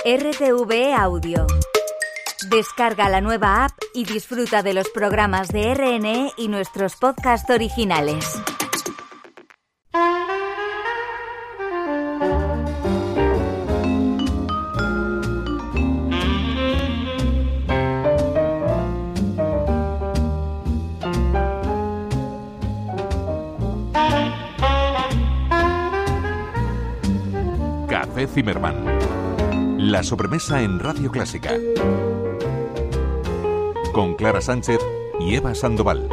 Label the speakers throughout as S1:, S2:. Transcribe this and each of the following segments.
S1: RTV Audio. Descarga la nueva app y disfruta de los programas de RNE y nuestros podcasts originales.
S2: Café Zimmermann. La sobremesa en Radio Clásica. Con Clara Sánchez y Eva Sandoval.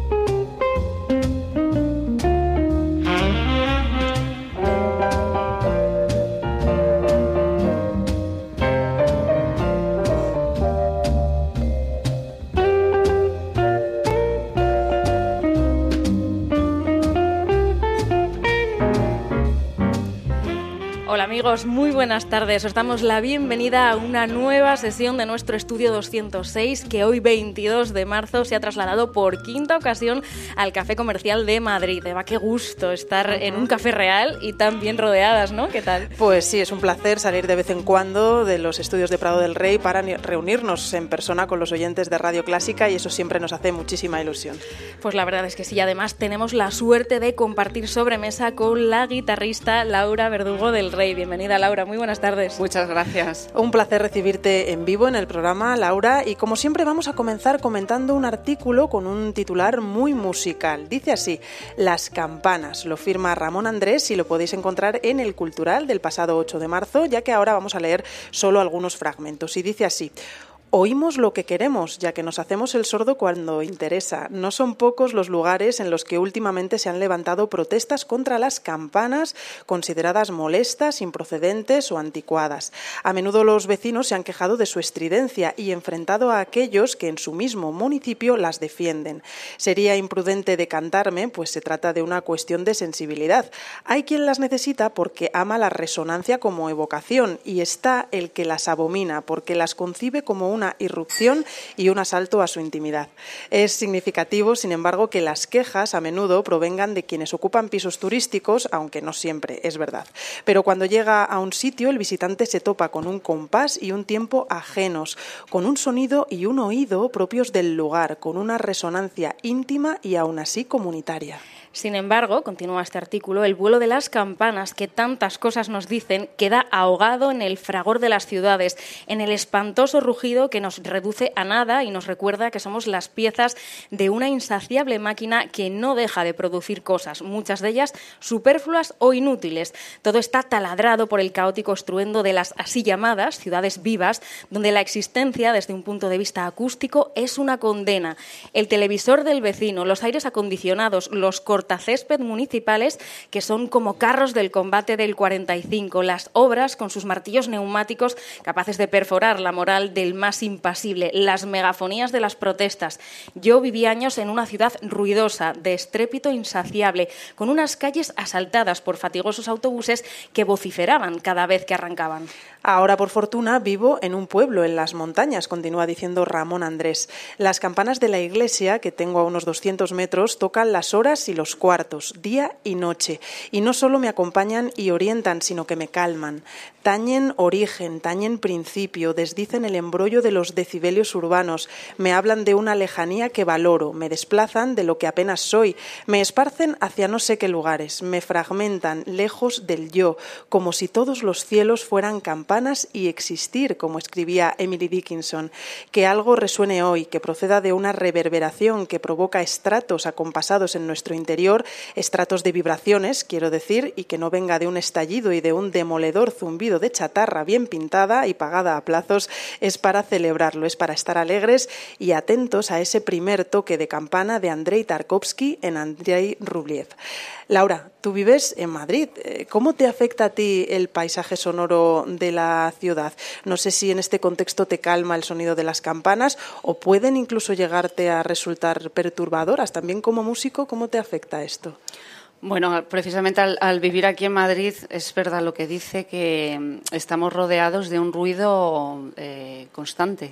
S3: Hola amigos, muy buenas tardes. Os damos la bienvenida a una nueva sesión de nuestro estudio 206 que hoy 22 de marzo se ha trasladado por quinta ocasión al Café Comercial de Madrid. Eva, qué gusto estar en un café real y tan bien rodeadas, ¿no? ¿Qué tal?
S4: Pues sí, es un placer salir de vez en cuando de los estudios de Prado del Rey para reunirnos en persona con los oyentes de Radio Clásica y eso siempre nos hace muchísima ilusión.
S3: Pues la verdad es que sí, además tenemos la suerte de compartir sobremesa con la guitarrista Laura Verdugo del Rey. Bienvenida, Laura, muy buenas tardes.
S5: Muchas gracias.
S4: Un placer recibirte en vivo en el programa, Laura, y como siempre vamos a comenzar comentando un artículo con un titular muy musical. Dice así: Las campanas. Lo firma Ramón Andrés y lo podéis encontrar en El Cultural del pasado 8 de marzo, ya que ahora vamos a leer solo algunos fragmentos. Y dice así: Oímos lo que queremos, ya que nos hacemos el sordo cuando interesa. No son pocos los lugares en los que últimamente se han levantado protestas contra las campanas, consideradas molestas, improcedentes o anticuadas. A menudo los vecinos se han quejado de su estridencia y enfrentado a aquellos que en su mismo municipio las defienden. Sería imprudente decantarme, pues se trata de una cuestión de sensibilidad. Hay quien las necesita porque ama la resonancia como evocación y está el que las abomina porque las concibe como una irrupción y un asalto a su intimidad. Es significativo, sin embargo, que las quejas a menudo provengan de quienes ocupan pisos turísticos, aunque no siempre es verdad. Pero cuando llega a un sitio, el visitante se topa con un compás y un tiempo ajenos, con un sonido y un oído propios del lugar, con una resonancia íntima y aún así comunitaria.
S3: Sin embargo, continúa este artículo, el vuelo de las campanas, que tantas cosas nos dicen, queda ahogado en el fragor de las ciudades, en el espantoso rugido que nos reduce a nada y nos recuerda que somos las piezas de una insaciable máquina que no deja de producir cosas, muchas de ellas superfluas o inútiles. Todo está taladrado por el caótico estruendo de las así llamadas ciudades vivas, donde la existencia, desde un punto de vista acústico, es una condena. El televisor del vecino, los aires acondicionados, los cortacésped municipales que son como carros del combate del 45, las obras con sus martillos neumáticos capaces de perforar la moral del más impasible, las megafonías de las protestas. Yo viví años en una ciudad ruidosa, de estrépito insaciable, con unas calles asaltadas por fatigosos autobuses que vociferaban cada vez que arrancaban.
S4: Ahora, por fortuna, vivo en un pueblo, en las montañas, continúa diciendo Ramón Andrés. Las campanas de la iglesia, que tengo a unos 200 metros, tocan las horas y los cuartos, día y noche. Y no solo me acompañan y orientan, sino que me calman. Tañen origen, tañen principio, desdicen el embrollo de los decibelios urbanos, me hablan de una lejanía que valoro, me desplazan de lo que apenas soy, me esparcen hacia no sé qué lugares, me fragmentan lejos del yo, como si todos los cielos fueran campanas y existir, como escribía Emily Dickinson. Que algo resuene hoy, que proceda de una reverberación que provoca estratos acompasados en nuestro interior, estratos de vibraciones, quiero decir, y que no venga de un estallido y de un demoledor zumbido de chatarra bien pintada y pagada a plazos, es para celebrarlo, es para estar alegres y atentos a ese primer toque de campana de Andrei Tarkovsky en Andrei Rublev. Laura, tú vives en Madrid. ¿Cómo te afecta a ti el paisaje sonoro de la ciudad? No sé si en este contexto te calma el sonido de las campanas o pueden incluso llegarte a resultar perturbadoras. También como músico, ¿cómo te afecta esto?
S5: Bueno, precisamente al vivir aquí en Madrid es verdad lo que dice, que estamos rodeados de un ruido constante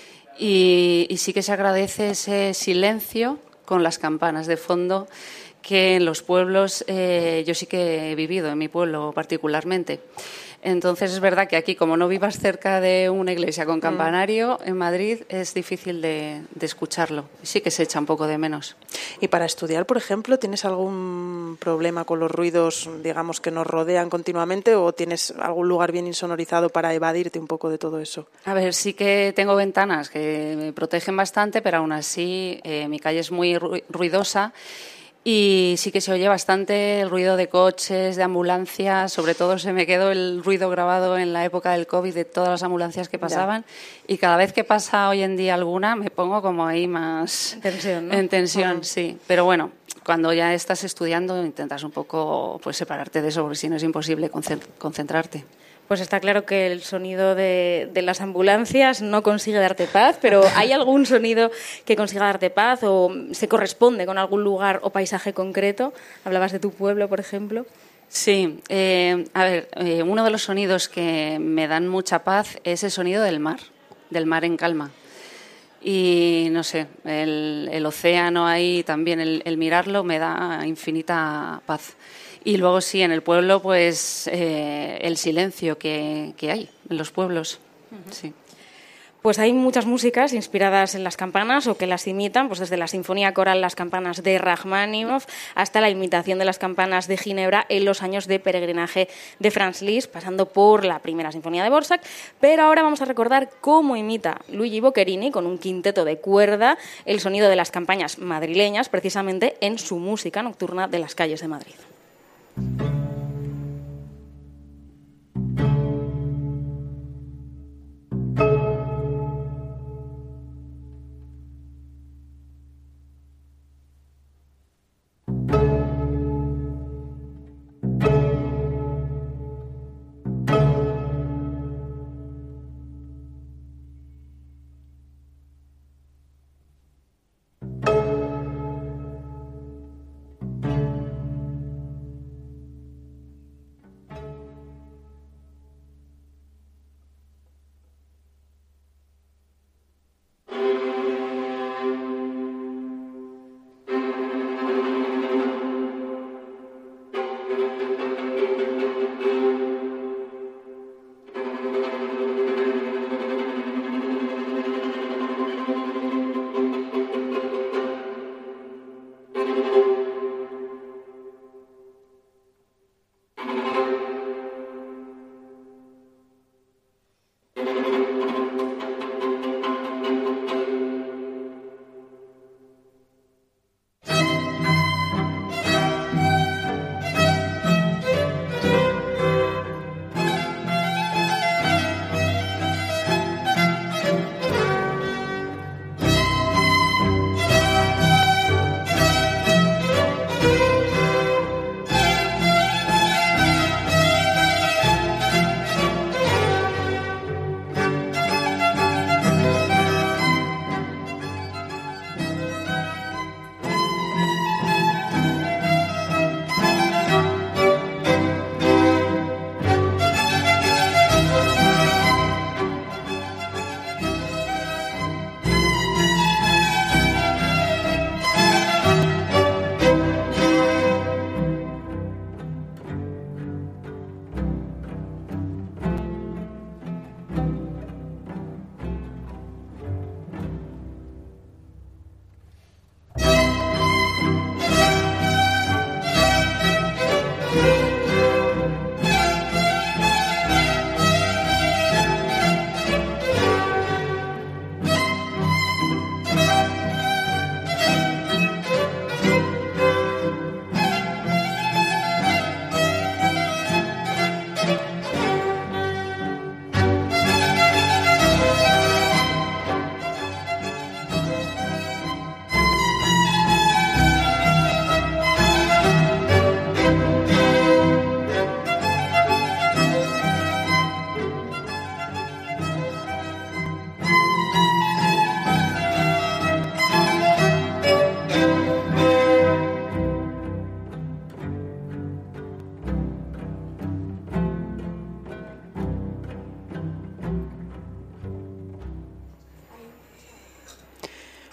S5: y sí que se agradece ese silencio con las campanas de fondo que en los pueblos yo sí que he vivido, en mi pueblo particularmente. Entonces es verdad que aquí, como no vivas cerca de una iglesia con campanario, en Madrid es difícil de escucharlo. Sí que se echa un poco de menos.
S4: Y para estudiar, por ejemplo, ¿tienes algún problema con los ruidos, digamos, que nos rodean continuamente, o tienes algún lugar bien insonorizado para evadirte un poco de todo eso?
S5: A ver, sí que tengo ventanas que me protegen bastante, pero aún así mi calle es muy ruidosa. Y sí que se oye bastante el ruido de coches, de ambulancias, sobre todo se me quedó el ruido grabado en la época del COVID de todas las ambulancias que pasaban, y cada vez que pasa hoy en día alguna me pongo como ahí más...
S3: En tensión, ¿no?
S5: En tensión, sí. Pero bueno, cuando ya estás estudiando intentas un poco pues separarte de eso, porque si no es imposible concentrarte.
S3: Pues está claro que el sonido de las ambulancias no consigue darte paz, pero ¿hay algún sonido que consiga darte paz o se corresponde con algún lugar o paisaje concreto? Hablabas de tu pueblo, por ejemplo.
S5: Sí, uno de los sonidos que me dan mucha paz es el sonido del mar en calma. Y no sé, el océano ahí también, el mirarlo me da infinita paz. Y luego sí, en el pueblo, pues el silencio que hay en los pueblos. Sí.
S3: Pues hay muchas músicas inspiradas en las campanas o que las imitan, pues desde la sinfonía coral Las campanas de Rachmaninoff hasta la imitación de las campanas de Ginebra en los años de peregrinaje de Franz Liszt, pasando por la primera sinfonía de Dvořák. Pero ahora vamos a recordar cómo imita Luigi Boccherini con un quinteto de cuerda el sonido de las campanas madrileñas, precisamente en su música nocturna de las calles de Madrid.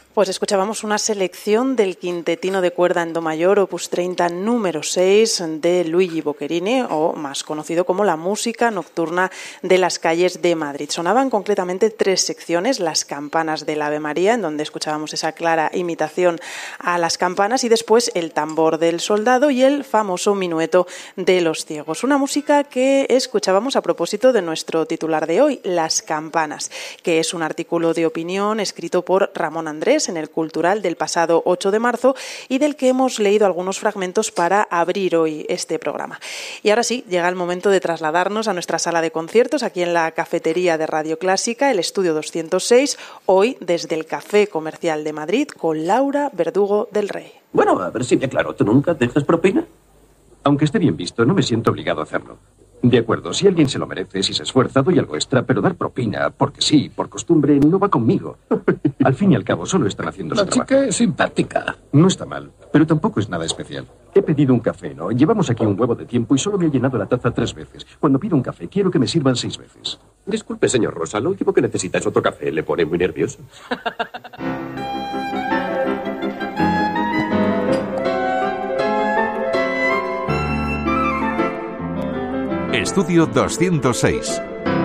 S4: Pues escuchábamos una selección del quintetino de cuerda en do mayor, opus 30, número 6, de Luigi Boccherini, o más conocido como la música nocturna de las calles de Madrid. Sonaban concretamente 3 secciones: las campanas del Ave María, en donde escuchábamos esa clara imitación a las campanas, y después el tambor del soldado y el famoso minueto de los ciegos. Una música que escuchábamos a propósito de nuestro titular de hoy, Las campanas, que es un artículo de opinión escrito por Ramón Andrés en El Cultural del pasado 8 de marzo y del que hemos leído algunos fragmentos para abrir hoy este programa. Y ahora sí, llega el momento de trasladarnos a nuestra sala de conciertos aquí en la cafetería de Radio Clásica, el Estudio 206, hoy desde el Café Comercial de Madrid con Laura Verdugo del Rey.
S6: Bueno, a ver si me aclaro, ¿tú nunca dejas propina? Aunque esté bien visto, no me siento obligado a hacerlo. De acuerdo, si alguien se lo merece, si se esfuerza, doy algo extra, pero dar propina, porque sí, por costumbre, no va conmigo. Al fin y al cabo, solo están haciendo su trabajo.
S7: La chica es simpática.
S6: No está mal, pero tampoco es nada especial. He pedido un café, ¿no? Llevamos aquí un huevo de tiempo y solo me he llenado la taza 3 veces. Cuando pido un café, quiero que me sirvan 6 veces.
S7: Disculpe, señor Rosa, lo último que necesita es otro café. Le pone muy nervioso.
S2: Estudio 206.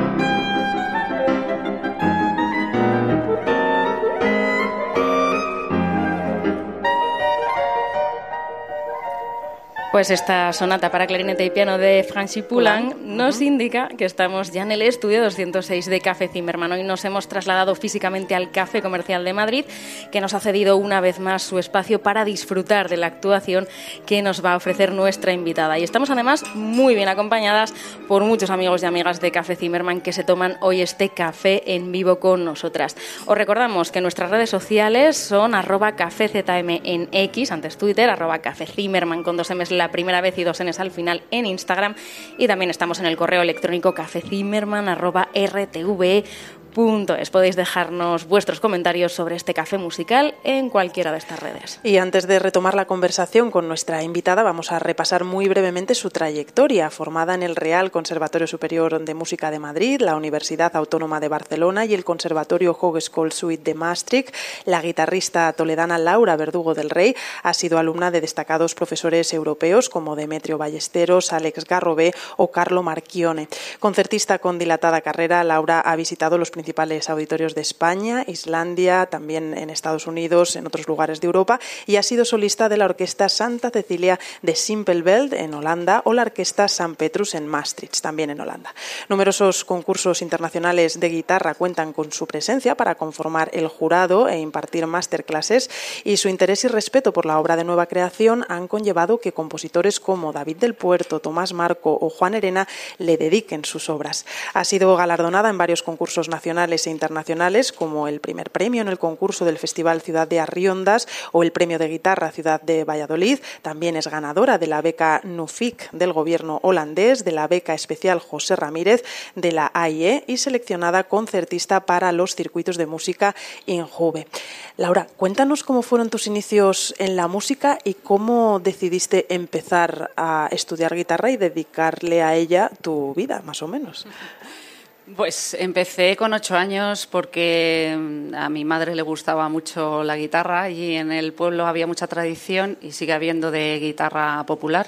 S3: Pues esta sonata para clarinete y piano de Francis Poulenc nos indica que estamos ya en el estudio 206 de Café Zimmermann. Hoy nos hemos trasladado físicamente al Café Comercial de Madrid, que nos ha cedido una vez más su espacio para disfrutar de la actuación que nos va a ofrecer nuestra invitada. Y estamos además muy bien acompañadas por muchos amigos y amigas de Café Zimmermann que se toman hoy este café en vivo con nosotras. Os recordamos que nuestras redes sociales son @cafezm en X, antes Twitter, @cafezimmermann con 2 M's la primera vez y 2 N's al final en Instagram, y también estamos en el correo electrónico cafezimmermann@rtve.es. Podéis dejarnos vuestros comentarios sobre este café musical en cualquiera de estas redes.
S4: Y antes de retomar la conversación con nuestra invitada, vamos a repasar muy brevemente su trayectoria. Formada en el Real Conservatorio Superior de Música de Madrid, la Universidad Autónoma de Barcelona y el Conservatorio Hogeschool Suite de Maastricht, la guitarrista toledana Laura Verdugo del Rey ha sido alumna de destacados profesores europeos como Demetrio Ballesteros, Alex Garrobé o Carlo Marchione. Concertista con dilatada carrera, Laura ha visitado los principales auditorios de España, Islandia, también en Estados Unidos, en otros lugares de Europa, y ha sido solista de la Orquesta Santa Cecilia de Simpelveld en Holanda o la Orquesta San Petrus en Maastricht, también en Holanda. Numerosos concursos internacionales de guitarra cuentan con su presencia para conformar el jurado e impartir masterclasses, y su interés y respeto por la obra de nueva creación han conllevado que compositores como David del Puerto, Tomás Marco o Juan Herena le dediquen sus obras. Ha sido galardonada en varios concursos nacionales e internacionales, como el primer premio en el concurso del Festival Ciudad de Arriondas o el premio de guitarra Ciudad de Valladolid. También es ganadora de la beca NUFIC del gobierno holandés, de la beca especial José Ramírez de la AIE y seleccionada concertista para los circuitos de música INJUVE. Laura, cuéntanos cómo fueron tus inicios en la música y cómo decidiste empezar a estudiar guitarra y dedicarle a ella tu vida, más o menos.
S5: Pues empecé con 8 años porque a mi madre le gustaba mucho la guitarra y en el pueblo había mucha tradición y sigue habiendo de guitarra popular.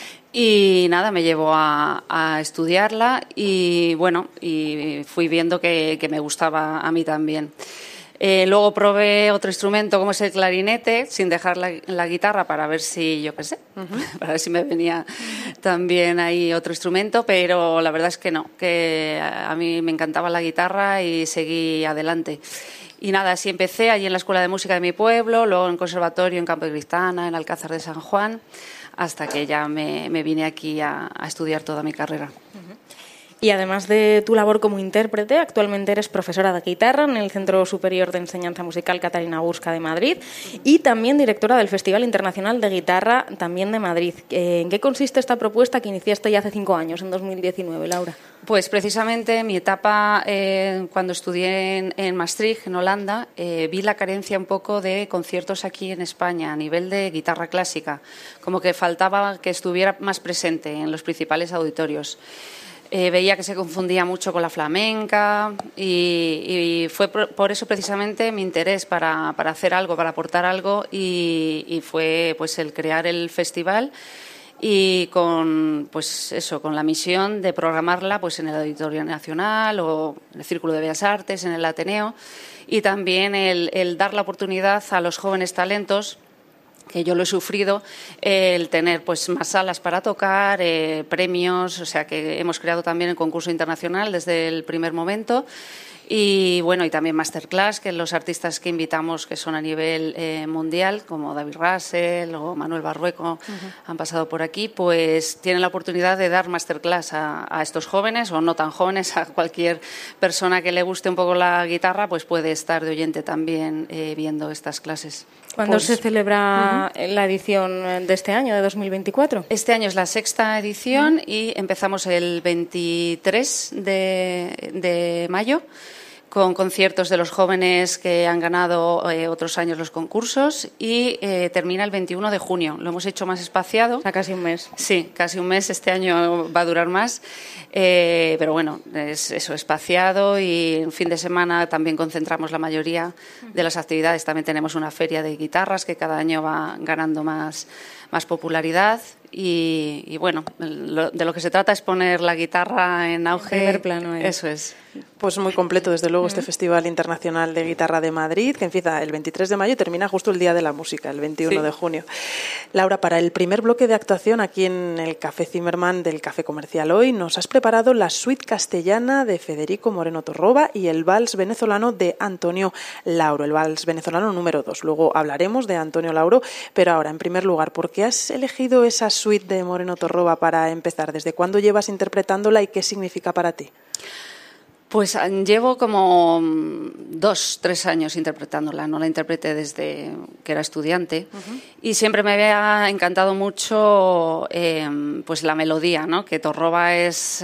S5: Y nada, me llevó a estudiarla y bueno, y fui viendo que me gustaba a mí también. Luego probé otro instrumento como es el clarinete, sin dejar la guitarra para ver si, yo qué sé, para ver si me venía también ahí otro instrumento, pero la verdad es que no, que a mí me encantaba la guitarra y seguí adelante. Y nada, así empecé allí en la Escuela de Música de mi pueblo, luego en conservatorio en Campo de Cristana, en Alcázar de San Juan, hasta que ya me vine aquí a estudiar toda mi carrera.
S3: Y además de tu labor como intérprete, actualmente eres profesora de guitarra en el Centro Superior de Enseñanza Musical Catarina Gurska de Madrid y también directora del Festival Internacional de Guitarra también de Madrid. ¿En qué consiste esta propuesta que iniciaste ya hace 5 años, en 2019, Laura?
S5: Pues precisamente mi etapa cuando estudié en Maastricht, en Holanda, vi la carencia un poco de conciertos aquí en España a nivel de guitarra clásica, como que faltaba que estuviera más presente en los principales auditorios. Veía que se confundía mucho con la flamenca y fue por eso precisamente mi interés para hacer algo, para aportar algo y fue pues el crear el festival y con la misión de programarla pues en el Auditorio Nacional o en el Círculo de Bellas Artes, en el Ateneo y también el dar la oportunidad a los jóvenes talentos, que yo lo he sufrido, el tener pues más salas para tocar, premios, o sea que hemos creado también el concurso internacional desde el primer momento y bueno, y también masterclass, que los artistas que invitamos que son a nivel mundial, como David Russell o Manuel Barrueco, han pasado por aquí, pues tienen la oportunidad de dar masterclass a estos jóvenes o no tan jóvenes, a cualquier persona que le guste un poco la guitarra, pues puede estar de oyente también viendo estas clases.
S3: ¿Cuándo se celebra la edición de este año, de 2024?
S5: Este año es la 6ª edición y empezamos el 23 de mayo con conciertos de los jóvenes que han ganado otros años los concursos y termina el 21 de junio. Lo hemos hecho más espaciado.
S3: O sea, casi un mes.
S5: Sí, casi un mes. Este año va a durar más. Pero bueno, es eso, espaciado y en fin de semana también concentramos la mayoría de las actividades. También tenemos una feria de guitarras que cada año va ganando más popularidad. Y bueno, de lo que se trata es poner la guitarra en auge.
S3: En primer plano.
S5: Eso es.
S4: Pues muy completo, desde luego, este Festival Internacional de Guitarra de Madrid, que empieza el 23 de mayo y termina justo el Día de la Música, el 21 de junio. Laura, para el primer bloque de actuación aquí en el Café Zimmermann del Café Comercial Hoy, nos has preparado la suite castellana de Federico Moreno Torroba y el vals venezolano de Antonio Lauro, el vals venezolano número 2. Luego hablaremos de Antonio Lauro, pero ahora, en primer lugar, ¿por qué has elegido esa suite de Moreno Torroba para empezar? ¿Desde cuándo llevas interpretándola y qué significa para ti?
S5: Pues llevo como 2-3 años interpretándola, no la interpreté desde que era estudiante y siempre me había encantado mucho pues la melodía, ¿no? Que Torroba es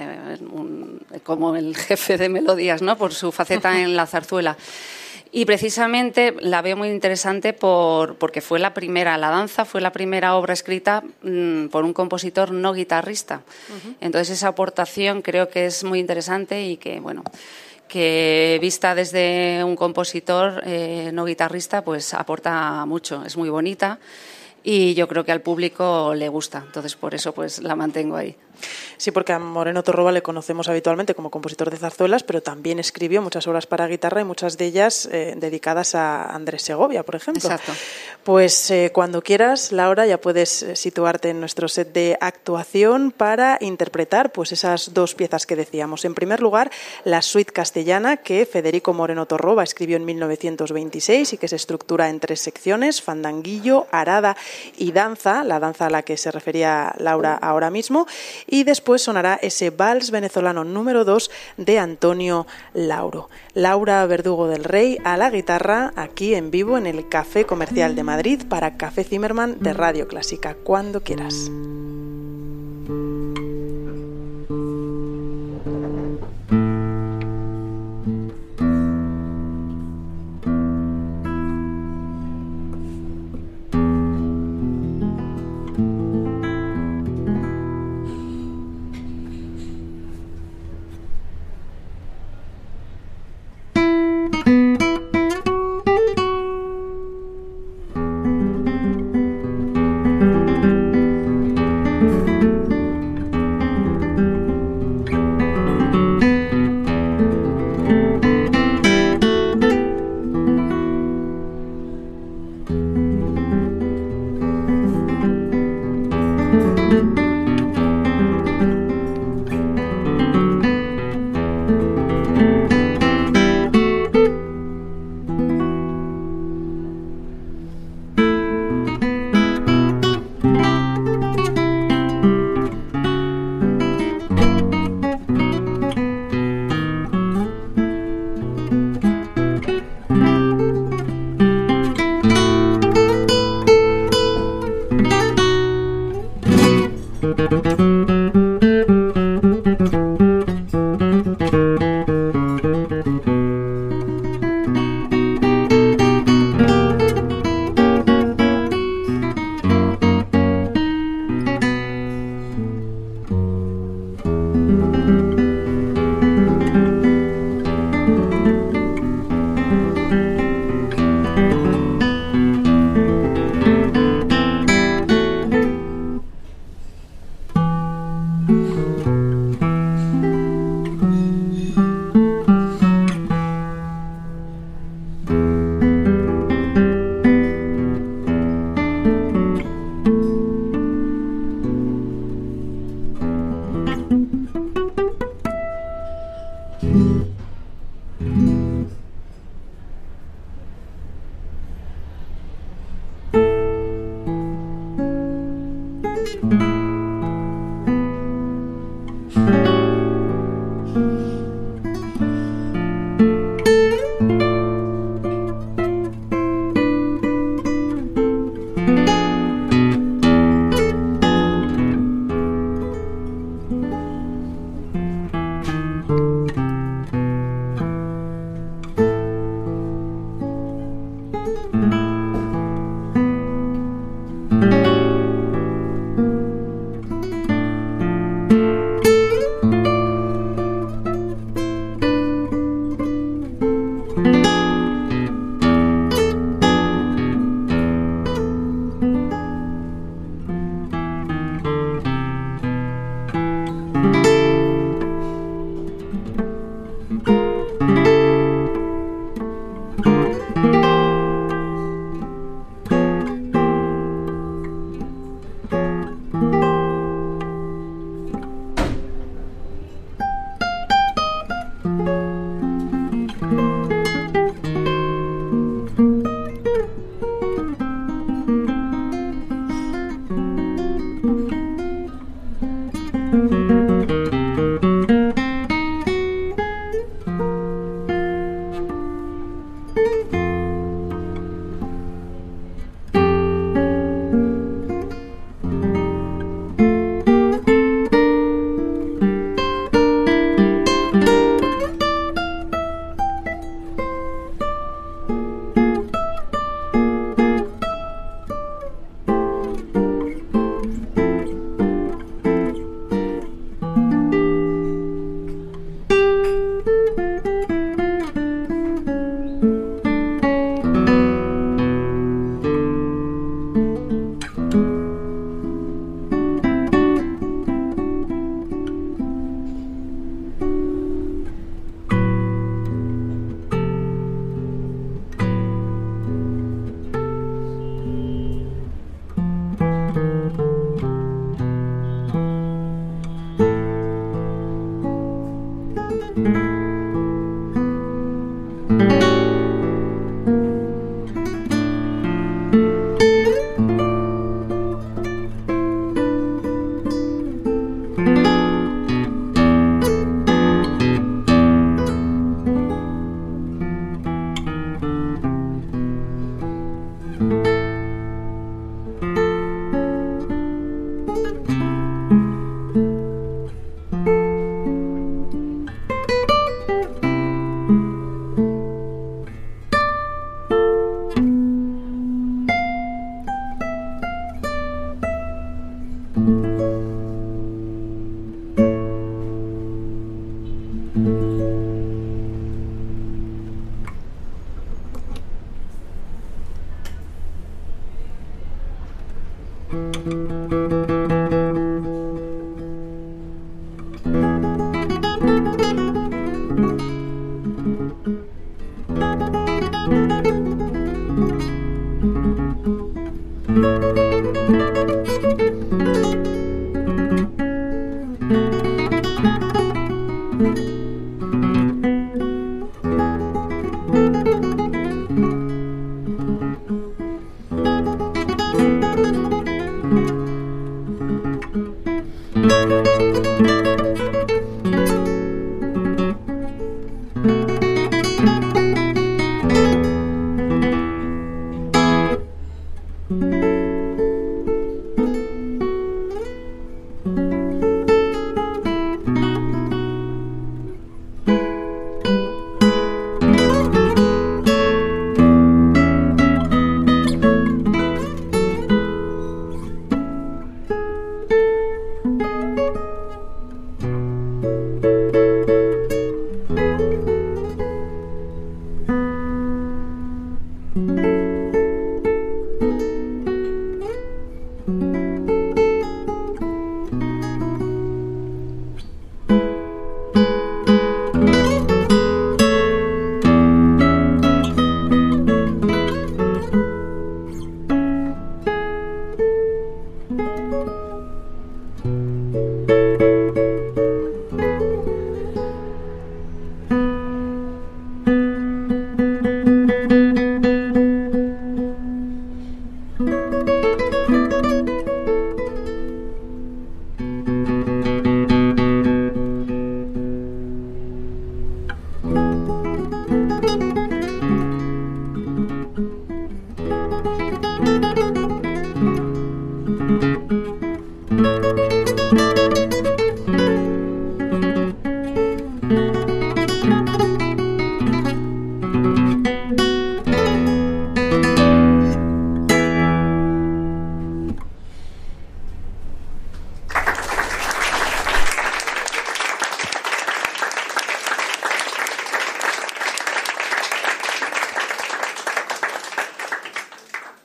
S5: como el jefe de melodías, ¿no? Por su faceta en la zarzuela. Y precisamente la veo muy interesante porque fue la danza fue la primera obra escrita por un compositor no guitarrista. Entonces esa aportación creo que es muy interesante y que, bueno, que vista desde un compositor no guitarrista, pues aporta mucho, es muy bonita y yo creo que al público le gusta. Entonces por eso pues la mantengo ahí.
S4: Sí, porque a Moreno Torroba le conocemos habitualmente como compositor de zarzuelas, pero también escribió muchas obras para guitarra y muchas de ellas dedicadas a Andrés Segovia, por ejemplo.
S5: Exacto.
S4: Pues cuando quieras, Laura, ya puedes situarte en nuestro set de actuación para interpretar pues esas dos piezas que decíamos. En primer lugar, la suite castellana que Federico Moreno Torroba escribió en 1926 y que se estructura en 3 secciones: fandanguillo, arada y danza, la danza a la que se refería Laura ahora mismo. Y después sonará ese vals venezolano número 2 de Antonio Lauro. Laura Verdugo del Rey a la guitarra, aquí en vivo en el Café Comercial de Madrid para Café Zimmermann de Radio Clásica. Cuando quieras.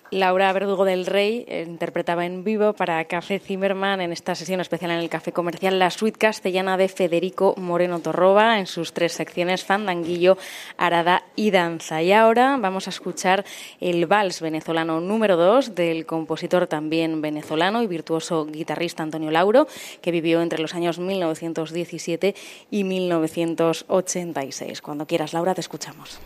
S3: Laura Verdugo del Rey interpretaba en vivo para Café Zimmermann en esta sesión especial en el Café Comercial la suite castellana de Federico Moreno Torroba en sus 3 secciones: fandanguillo, arada y danza. Y ahora vamos a escuchar el vals venezolano número 2 del compositor también venezolano y virtuoso guitarrista Antonio Lauro, que vivió entre los años 1917 y 1986. Cuando quieras, Laura, te escuchamos.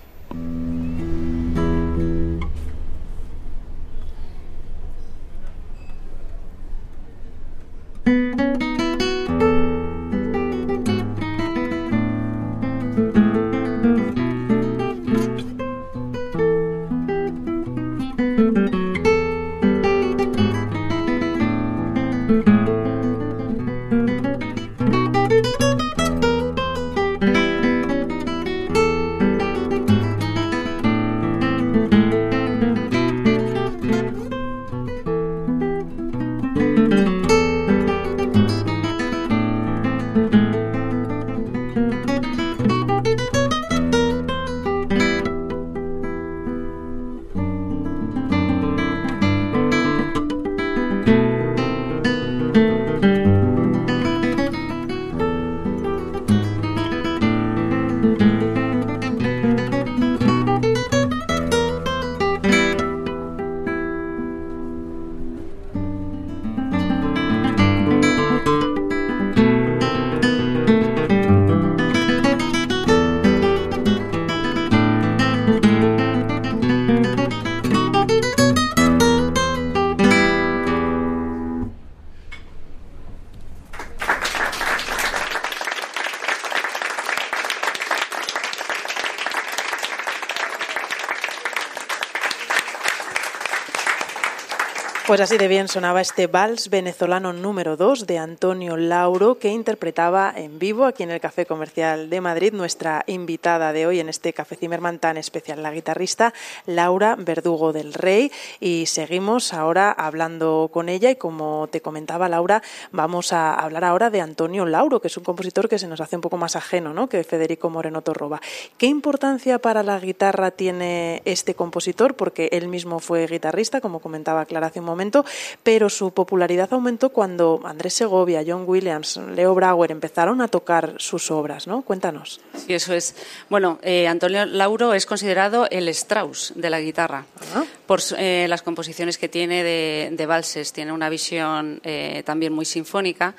S3: Pues así de bien sonaba este vals venezolano número 2 de Antonio Lauro, que interpretaba en vivo aquí en el Café Comercial de Madrid nuestra invitada de hoy en este Café Zimmermann tan especial, la guitarrista Laura Verdugo del Rey. Y seguimos ahora hablando con ella y, como te comentaba, Laura, vamos a hablar ahora de Antonio Lauro, que es un compositor que se nos hace un poco más ajeno, ¿no?, que Federico Moreno Torroba. ¿Qué importancia para la guitarra tiene este compositor? Porque él mismo fue guitarrista, como comentaba Clara hace un momento, pero su popularidad aumentó cuando Andrés Segovia, John Williams, Leo Brauer empezaron a tocar sus obras, ¿no? Cuéntanos.
S5: Sí, eso es. Bueno, Antonio Lauro es considerado el Strauss de la guitarra por las composiciones que tiene de valses. Tiene una visión también muy sinfónica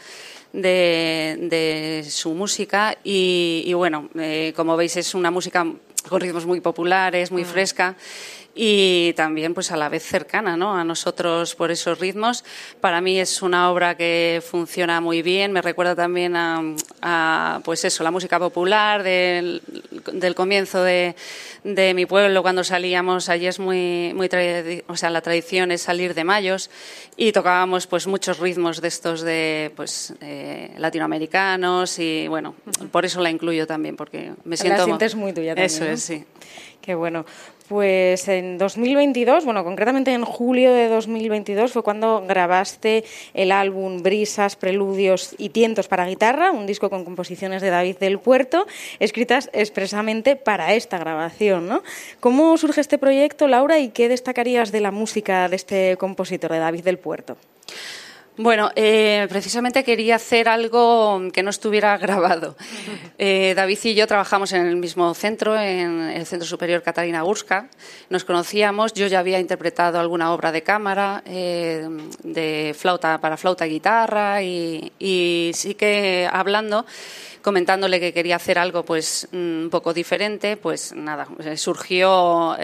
S5: de su música y bueno, como veis, es una música con ritmos muy populares, muy fresca. Y también, pues, a la vez cercana, ¿no?, a nosotros por esos ritmos. Para mí es una obra que funciona muy bien. Me recuerda también a pues eso, la música popular del comienzo de mi pueblo, cuando salíamos. Allí es o sea, la tradición es salir de mayos y tocábamos, pues, muchos ritmos de estos latinoamericanos y, bueno, por eso la incluyo también, porque me siento...
S3: La sientes muy tuya también,
S5: Eso
S3: ¿no?
S5: es, sí.
S3: Qué bueno. Pues en 2022, bueno, concretamente en julio de 2022 fue cuando grabaste el álbum Brisas, Preludios y Tientos para guitarra, un disco con composiciones de David del Puerto, escritas expresamente para esta grabación, ¿no? ¿Cómo surge este proyecto, Laura, y qué destacarías de la música de este compositor, de David del Puerto?
S5: Bueno, precisamente quería hacer algo que no estuviera grabado. David y yo trabajamos en el mismo centro, en el Centro Superior Catarina Gurska. Nos conocíamos, yo ya había interpretado alguna obra de cámara, de flauta para flauta y guitarra, y sí que hablando, comentándole que quería hacer algo, pues, un poco diferente, pues nada, surgió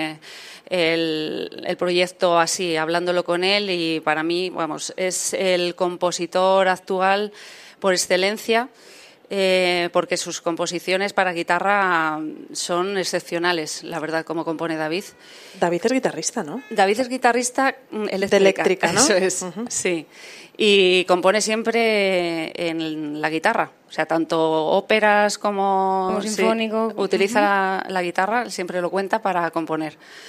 S5: el proyecto así, hablándolo con él, y para mí, vamos, es el compositor actual por excelencia, porque sus composiciones para guitarra son excepcionales, la verdad, como compone David.
S4: David es guitarrista, ¿no?
S5: David es guitarrista eléctrica.
S4: De eléctrica, ¿no?
S5: Eso es, sí. Y compone siempre en la guitarra, o sea, tanto óperas como
S3: sinfónico.
S5: Sí, utiliza la guitarra, siempre lo cuenta para componer.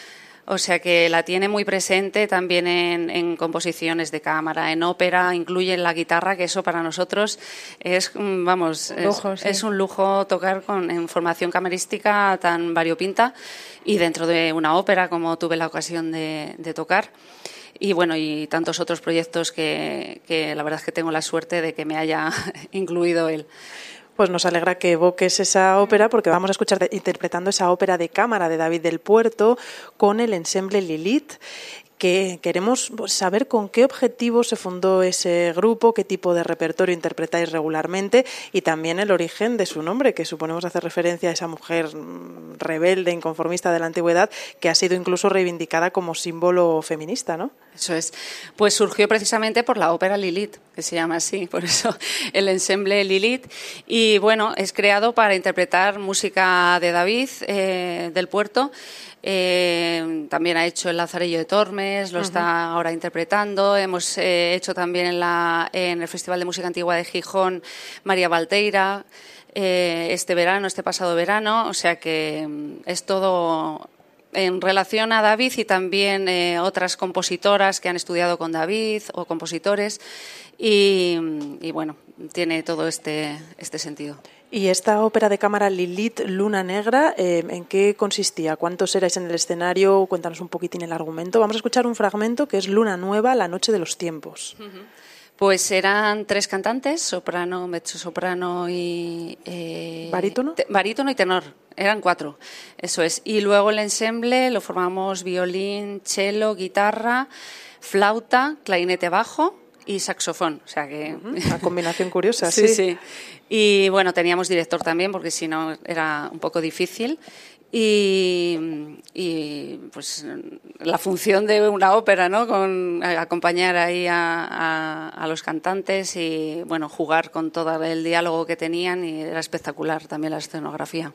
S5: O sea que la tiene muy presente también en composiciones de cámara, en ópera, incluye la guitarra, que eso para nosotros es, vamos, es un lujo tocar en formación camerística tan variopinta y dentro de una ópera como tuve la ocasión de tocar. Y bueno, y tantos otros proyectos que la verdad es que tengo la suerte de que me haya incluido él.
S4: Pues nos alegra que evoques esa ópera, porque vamos a escuchar interpretando esa ópera de cámara de David del Puerto con el ensemble Lilith, que queremos saber con qué objetivo se fundó ese grupo, qué tipo de repertorio interpretáis regularmente y también el origen de su nombre, que suponemos hacer referencia a esa mujer rebelde, inconformista de la antigüedad, que ha sido incluso reivindicada como símbolo feminista, ¿no?
S5: Eso es. Pues surgió precisamente por la ópera Lilith, que se llama así, por eso el ensemble Lilith. Y bueno, es creado para interpretar música de David del Puerto. También ha hecho el Lazarillo de Tormes, lo está ahora interpretando. Hemos hecho también en el Festival de Música Antigua de Gijón María Valteira este pasado verano. O sea que es todo en relación a David y también otras compositoras que han estudiado con David o compositores y bueno, tiene todo este sentido.
S4: ¿Y esta ópera de cámara Lilith, Luna Negra, en qué consistía? ¿Cuántos erais en el escenario? Cuéntanos un poquitín el argumento. Vamos a escuchar un fragmento que es Luna Nueva, la noche de los tiempos.
S5: Pues eran 3 cantantes, soprano, mezzosoprano y...
S4: ¿Barítono?
S5: Barítono y tenor. Eran 4, eso es. Y luego el ensemble lo formamos violín, cello, guitarra, flauta, clarinete bajo y saxofón. O sea que...
S4: Una combinación curiosa,
S5: sí. Sí. Y bueno, teníamos director también porque si no era un poco difícil. Y pues la función de una ópera, ¿no? Con acompañar ahí a los cantantes y bueno, jugar con todo el diálogo que tenían y era espectacular también la escenografía.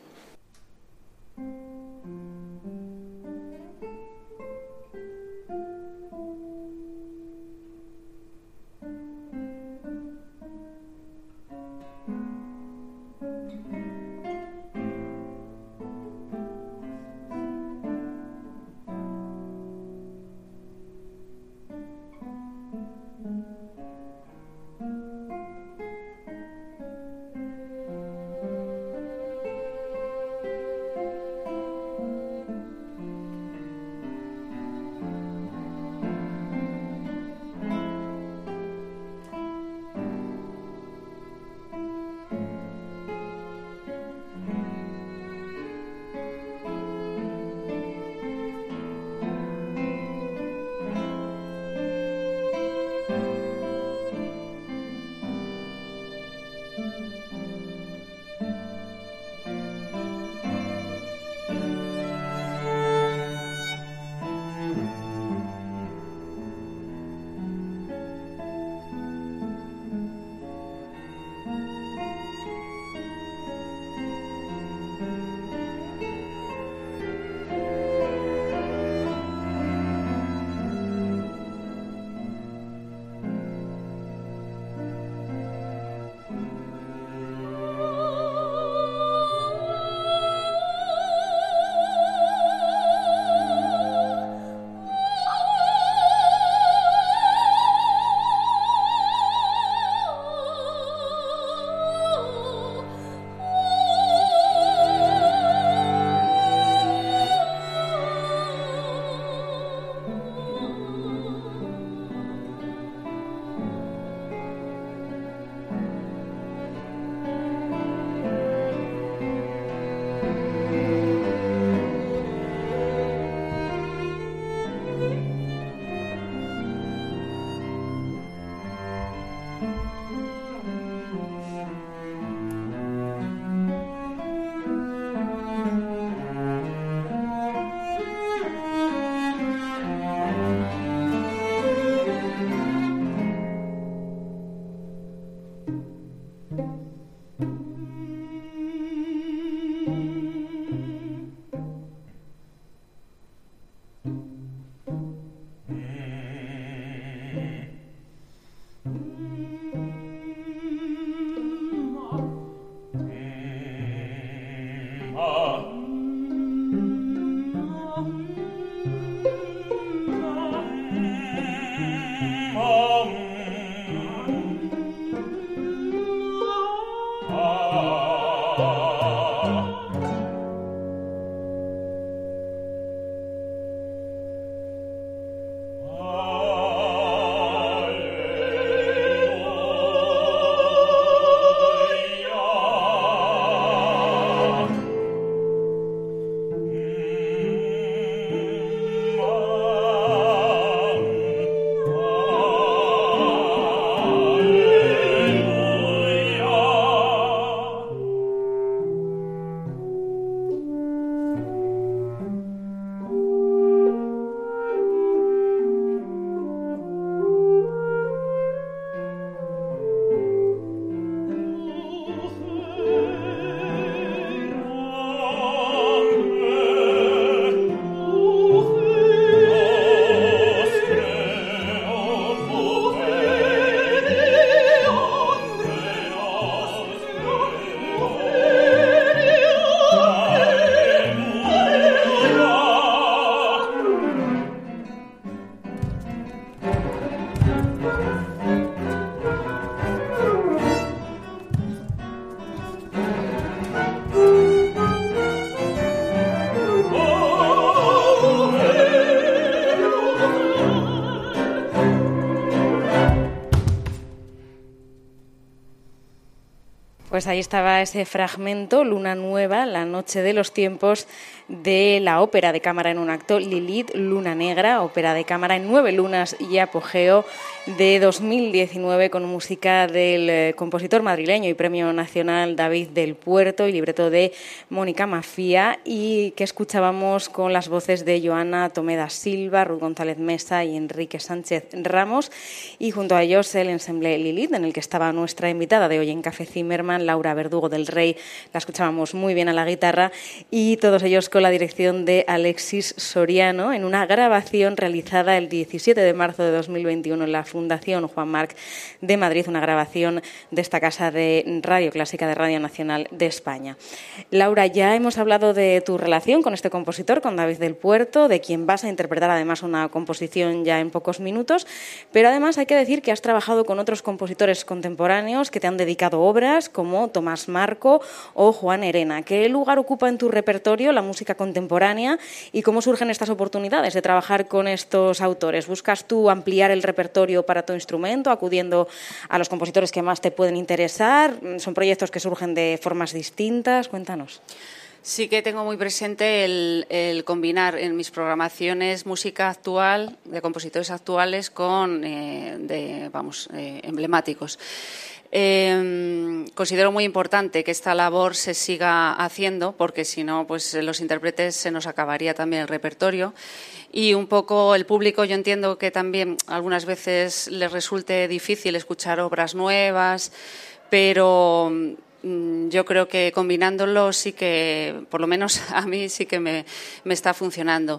S3: Pues ahí estaba ese fragmento, Luna Nueva, la noche de los tiempos, de la ópera de cámara en un acto, Lilith, Luna Negra, ópera de cámara en 9 lunas y apogeo, de 2019, con música del compositor madrileño y Premio Nacional David del Puerto y libreto de Mónica Mafía, y que escuchábamos con las voces de Joana Tomeda Silva, Ruth González Mesa y Enrique Sánchez Ramos, y junto a ellos el ensemble Lilith, en el que estaba nuestra invitada de hoy en Café Zimmermann, Laura Verdugo del Rey. La escuchábamos muy bien a la guitarra, y todos ellos con la dirección de Alexis Soriano, en una grabación realizada el 17 de marzo de 2021 en la Fundación Juan Marc de Madrid, una grabación de esta casa de Radio Clásica de Radio Nacional de España. Laura, ya hemos hablado de tu relación con este compositor, con David del Puerto, de quien vas a interpretar además una composición ya en pocos minutos, pero además hay que decir que has trabajado con otros compositores contemporáneos que te han dedicado obras, como Tomás Marco o Juan Herena. ¿Qué lugar ocupa en tu repertorio la música contemporánea y cómo surgen estas oportunidades de trabajar con estos autores? ¿Buscas tú ampliar el repertorio para tu instrumento, acudiendo a los compositores que más te pueden interesar? ¿Son proyectos que surgen de formas distintas? Cuéntanos.
S5: Sí que tengo muy presente el combinar en mis programaciones música actual, de compositores actuales, con emblemáticos. Considero muy importante que esta labor se siga haciendo, porque si no, pues los intérpretes se nos acabaría también el repertorio. Y un poco el público, yo entiendo que también algunas veces les resulte difícil escuchar obras nuevas, pero yo creo que combinándolo sí que, por lo menos a mí sí que me está funcionando.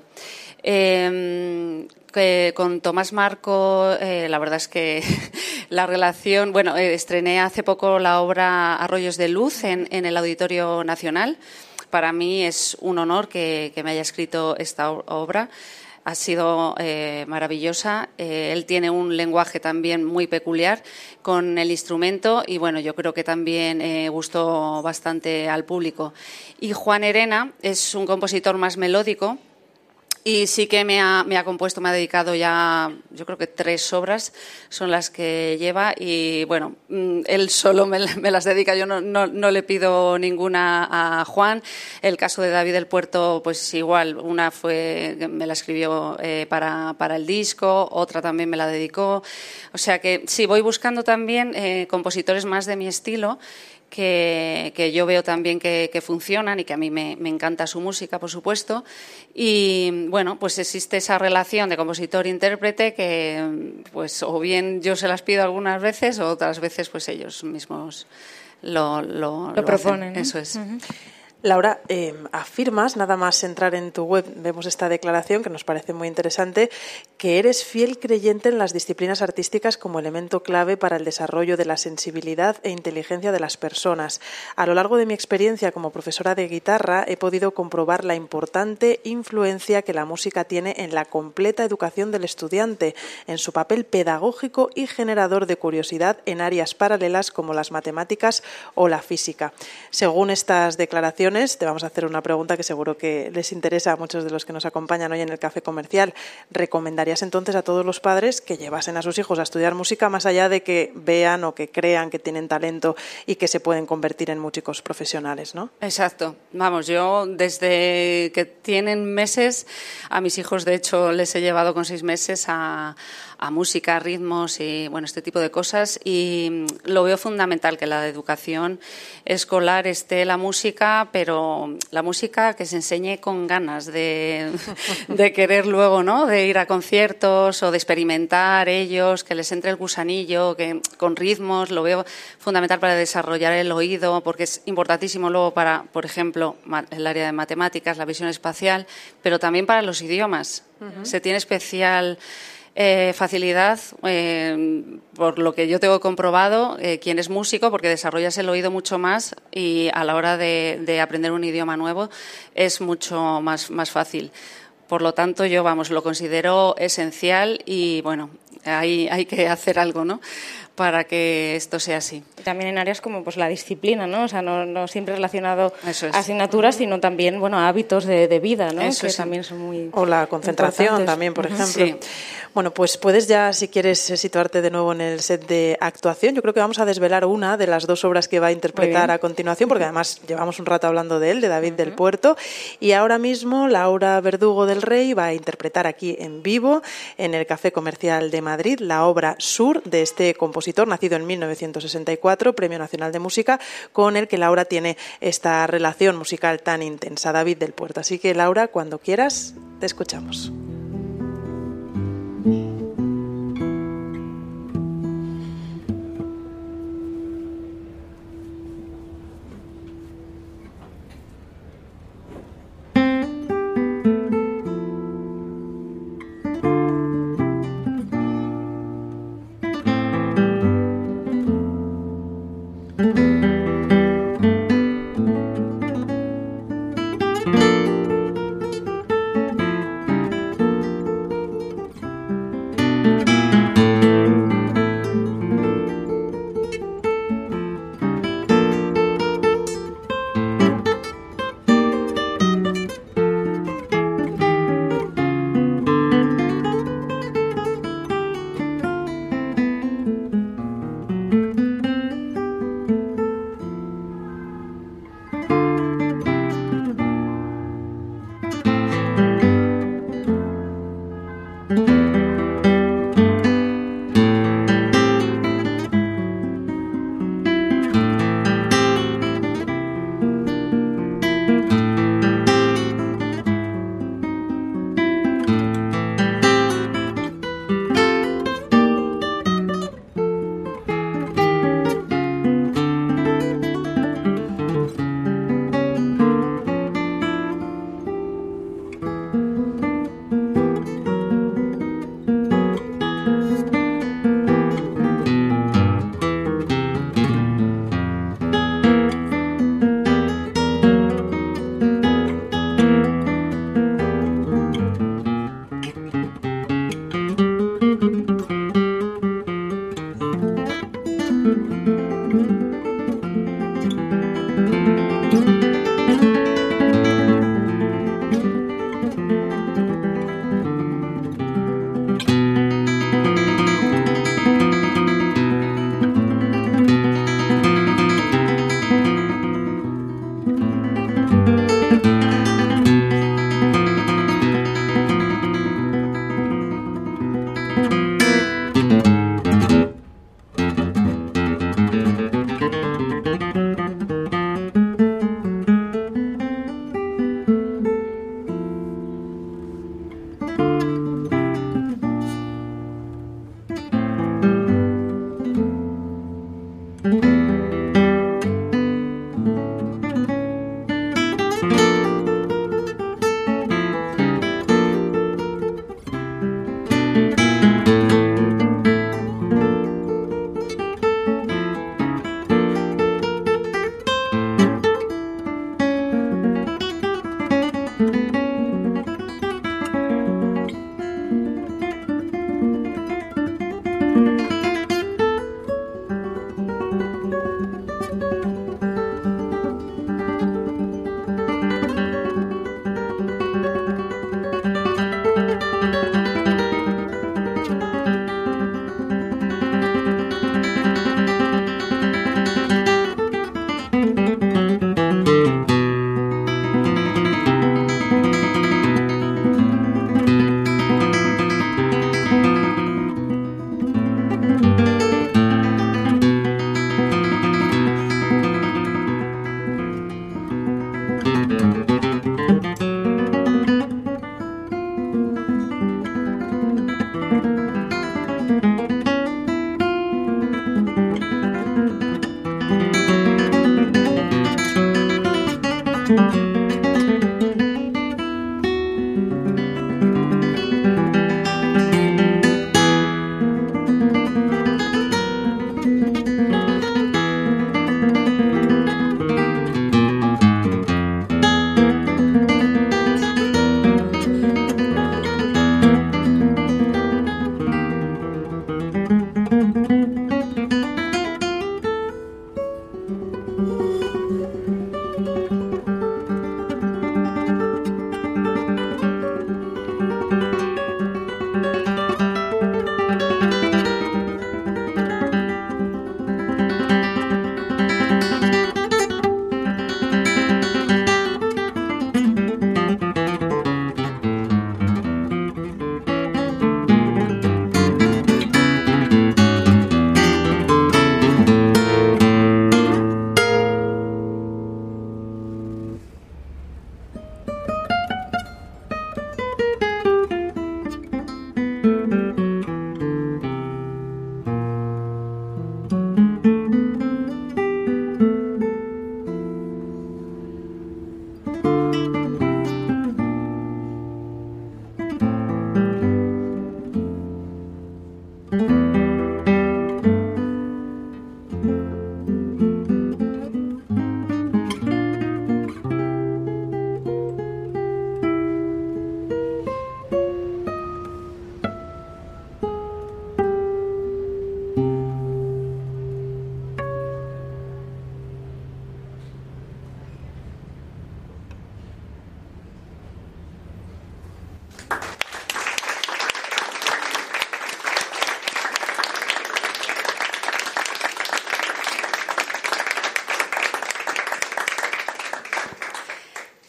S5: Con Tomás Marco, la verdad es que la relación, estrené hace poco la obra Arroyos de Luz en el Auditorio Nacional. Para mí es un honor que me haya escrito esta obra. Ha sido maravillosa. Él tiene un lenguaje también muy peculiar con el instrumento y yo creo que también gustó bastante al público. Y Juan Herena es un compositor más melódico y sí que me ha dedicado ya, yo creo que 3 obras son las que lleva y él solo me las dedica, yo no le pido ninguna a Juan. El caso de David del Puerto, pues igual, una me la escribió para el disco, otra también me la dedicó. O sea que sí, voy buscando también compositores más de mi estilo, que yo veo también que funcionan y que a mí me encanta su música, por supuesto. Y pues existe esa relación de compositor-intérprete que pues o bien yo se las pido algunas veces o otras veces pues ellos mismos lo proponen, ¿no? Eso es. Uh-huh.
S4: Laura, afirmas, nada más entrar en tu web, vemos esta declaración que nos parece muy interesante, que eres fiel creyente en las disciplinas artísticas como elemento clave para el desarrollo de la sensibilidad e inteligencia de las personas. A lo largo de mi experiencia como profesora de guitarra he podido comprobar la importante influencia que la música tiene en la completa educación del estudiante, en su papel pedagógico y generador de curiosidad en áreas paralelas como las matemáticas o la física. Según estas declaraciones, te vamos a hacer una pregunta que seguro que les interesa a muchos de los que nos acompañan hoy en el Café Comercial. ¿Recomendarías entonces a todos los padres que llevasen a sus hijos a estudiar música más allá de que vean o que crean que tienen talento y que se pueden convertir en músicos profesionales, ¿no?
S5: Exacto. Vamos, yo desde que tienen meses, a mis hijos de hecho les he llevado con 6 meses a música, a ritmos y este tipo de cosas, y lo veo fundamental que la educación escolar esté la música, pero la música que se enseñe con ganas de querer luego, ¿no? De ir a conciertos o de experimentar ellos, que les entre el gusanillo, que con ritmos, lo veo fundamental para desarrollar el oído, porque es importantísimo luego para, por ejemplo, el área de matemáticas, la visión espacial, pero también para los idiomas. Uh-huh. Se tiene especial facilidad, por lo que yo tengo comprobado, quien es músico, porque desarrollas el oído mucho más y a la hora de aprender un idioma nuevo es mucho más fácil. Por lo tanto, yo lo considero esencial y hay que hacer algo, ¿no? para que esto sea así.
S3: También en áreas como pues la disciplina, ¿no? O sea, no siempre relacionado
S5: Eso es.
S3: a asignaturas, sino también, bueno, a hábitos de vida, ¿no?
S5: Eso
S3: que
S5: sí.
S3: también son muy
S4: O la concentración
S3: importantes.
S4: también, por ejemplo.
S5: Sí.
S4: Bueno, pues puedes ya, si quieres, situarte de nuevo en el set de actuación. Yo creo que vamos a desvelar una de las 2 obras que va a interpretar a continuación, porque además llevamos un rato hablando de él, de David del Puerto, y ahora mismo Laura Verdugo del Rey va a interpretar aquí en vivo, en el Café Comercial de Madrid, la obra Sur de este compositor, nacido en 1964, Premio Nacional de Música, con el que Laura tiene esta relación musical tan intensa, David del Puerto. Así que, Laura, cuando quieras, te escuchamos.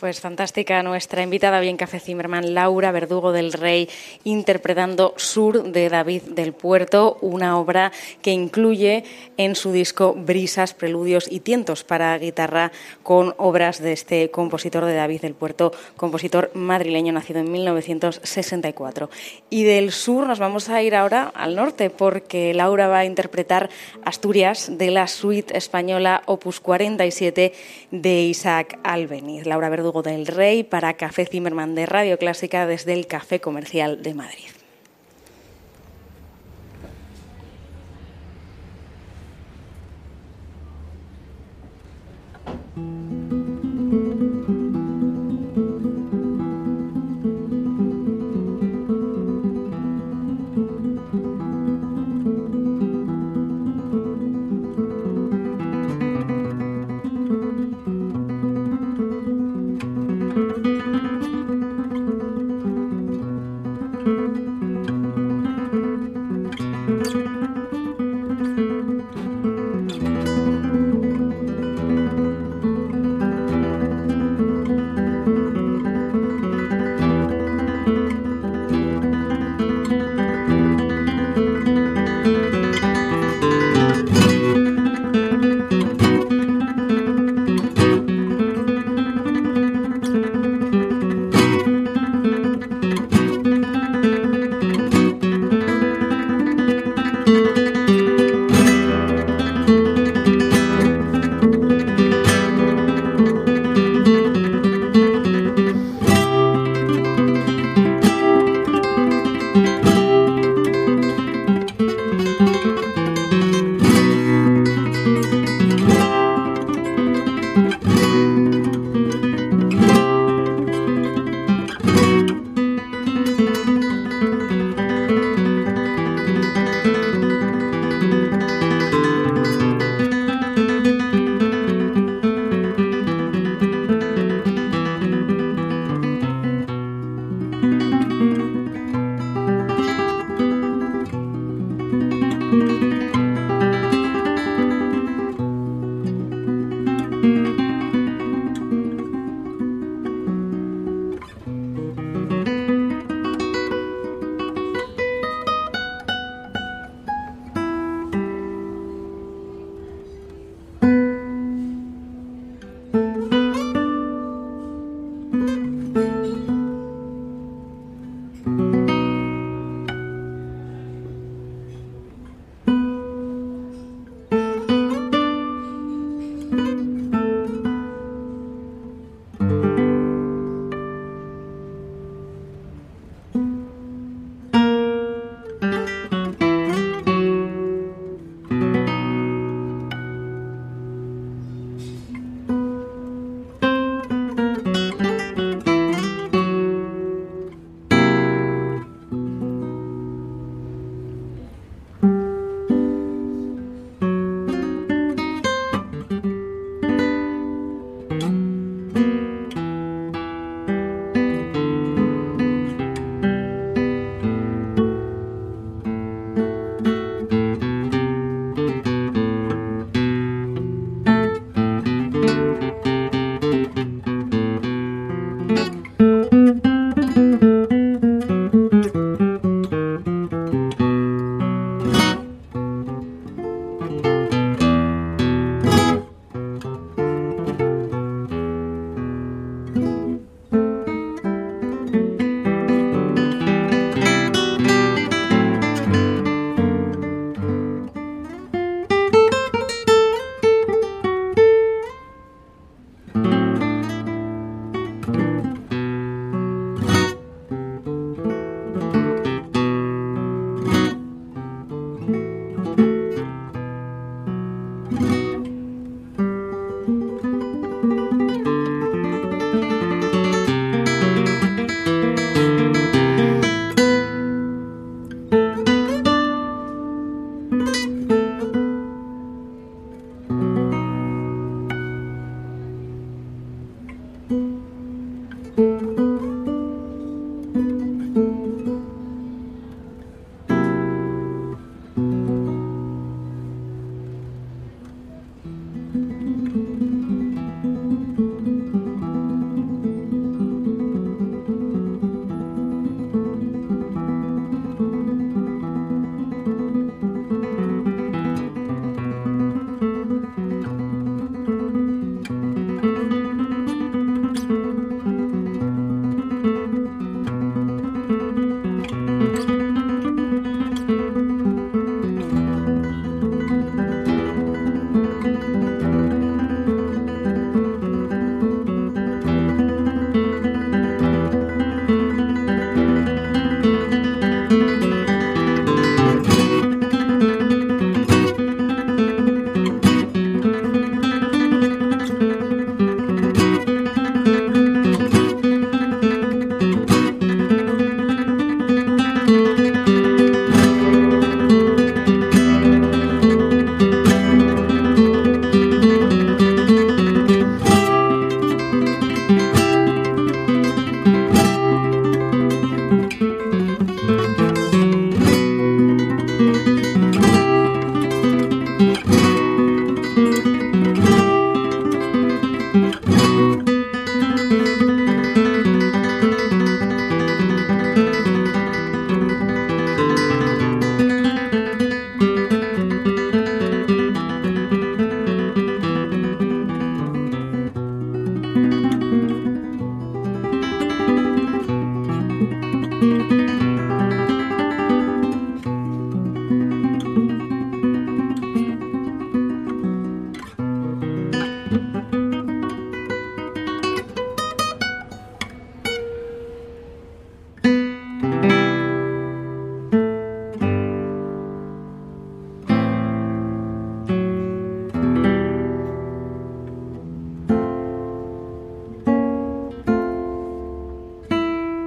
S3: Pues fantástica nuestra invitada bien Café Zimmerman, Laura Verdugo del Rey, interpretando Sur de David del Puerto, una obra que incluye en su disco brisas, preludios y tientos para guitarra con obras de este compositor de David del Puerto, compositor madrileño nacido en 1964. Y del sur nos vamos a ir ahora al norte porque Laura va a interpretar Asturias de la suite española Opus 47 de Isaac Albéniz. Laura Verdugo del Rey para Café Zimmerman de Radio Clásica desde el Café Comercial de Madrid.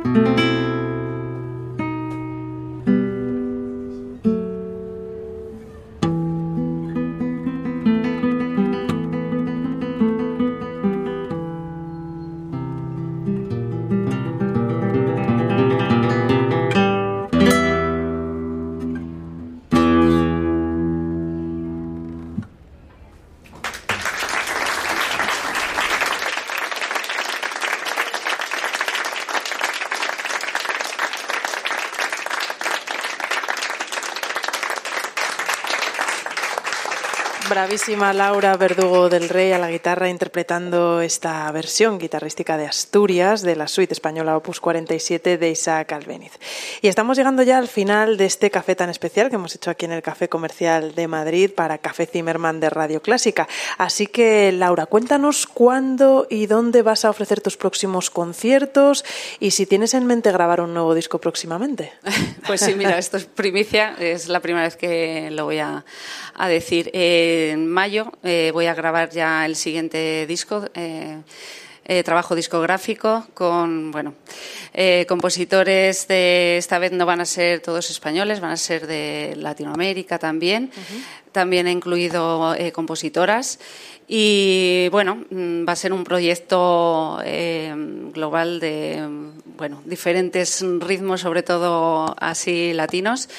S4: Bravísima Laura Verdugo del Rey a la guitarra interpretando esta versión guitarrística de Asturias de la suite española Opus 47 de Isaac Albéniz. Y estamos llegando ya al final de este café tan especial que hemos hecho aquí en el Café Comercial de Madrid para Café Zimmermann de Radio Clásica. Así que, Laura, cuéntanos cuándo y dónde vas a ofrecer tus próximos conciertos y si tienes en mente grabar un nuevo disco próximamente.
S5: Pues sí, mira, esto es primicia, es la primera vez que lo voy a decir. En mayo voy a grabar ya el siguiente disco, trabajo discográfico con, compositores esta vez no van a ser todos españoles, van a ser de Latinoamérica también. También he incluido compositoras y, va a ser un proyecto global de, diferentes ritmos, sobre todo así latinos,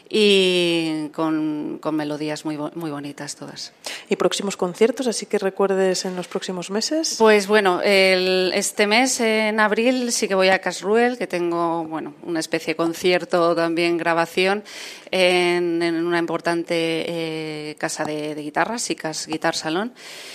S5: y con melodías muy bonitas todas.
S4: ¿Y próximos conciertos, así que recuerdes en los próximos meses?
S5: Pues este mes, en abril, sí que voy a Casruel, que tengo una especie de concierto, también grabación, en una importante casa de guitarras, SICAS Guitar Salón.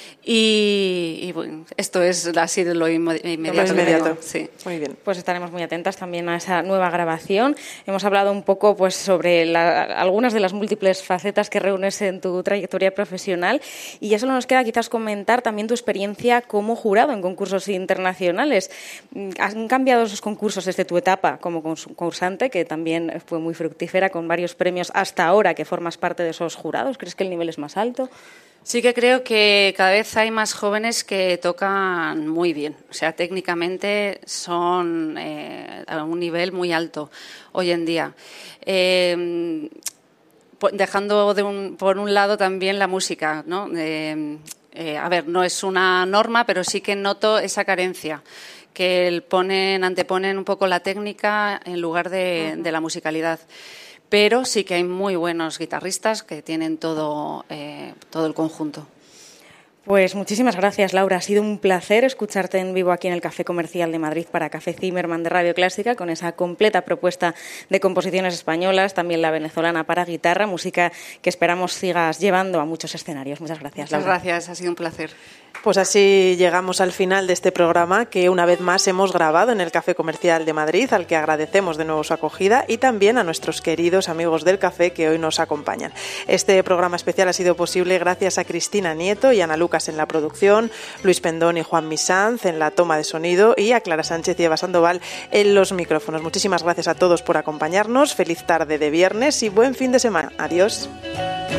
S5: Y esto es así de lo inmediato. Sí.
S4: Muy bien.
S3: Pues estaremos muy atentas también a esa nueva grabación. Hemos hablado un poco sobre algunas de las múltiples facetas que reúnes en tu trayectoria profesional y ya solo nos queda quizás comentar también tu experiencia como jurado en concursos internacionales. ¿Han cambiado esos concursos desde tu etapa como concursante, que también fue muy fructífera con varios premios hasta ahora que formas parte de esos jurados? ¿Crees que el nivel es más alto?
S5: Sí que creo que cada vez hay más jóvenes que tocan muy bien. O sea, técnicamente son a un nivel muy alto hoy en día. Dejando por un lado también la música, ¿no? No es una norma, pero sí que noto esa carencia, que anteponen un poco la técnica en lugar de la musicalidad. Pero sí que hay muy buenos guitarristas que tienen todo el conjunto.
S3: Pues muchísimas gracias, Laura. Ha sido un placer escucharte en vivo aquí en el Café Comercial de Madrid para Café Zimmermann de Radio Clásica, con esa completa propuesta de composiciones españolas, también la venezolana para guitarra, música que esperamos sigas llevando a muchos escenarios. Muchas gracias, Laura.
S5: Muchas gracias, ha sido un placer.
S4: Pues así llegamos al final de este programa que una vez más hemos grabado en el Café Comercial de Madrid, al que agradecemos de nuevo su acogida, y también a nuestros queridos amigos del café que hoy nos acompañan. Este programa especial ha sido posible gracias a Cristina Nieto y Ana Lucas en la producción, Luis Pendón y Juan Misanz en la toma de sonido y a Clara Sánchez y Eva Sandoval en los micrófonos. Muchísimas gracias a todos por acompañarnos, feliz tarde de viernes y buen fin de semana. Adiós.